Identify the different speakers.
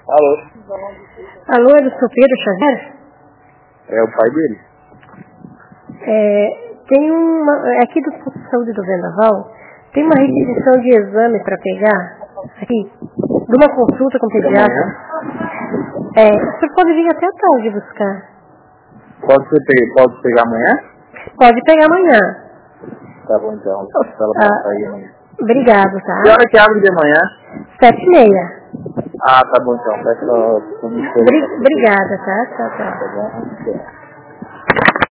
Speaker 1: Alô?
Speaker 2: Alô, é do seu Pedro Xavier?
Speaker 1: É o pai dele?
Speaker 2: Tem uma... Aqui do Posto de Saúde do Vendaval, tem uma requisição de exame para pegar, aqui, de uma consulta com o pediatra. Você pode vir até a tarde buscar.
Speaker 1: Pode pegar amanhã?
Speaker 2: Pode pegar amanhã.
Speaker 1: Tá bom, então. Ela passa aí amanhã.
Speaker 2: Obrigado, tá?
Speaker 1: Que hora que abre de manhã?
Speaker 2: 7h30.
Speaker 1: Ah, tá bom, então. Peço
Speaker 2: Obrigada, tá? Tchau, tchau.
Speaker 1: Tá bom?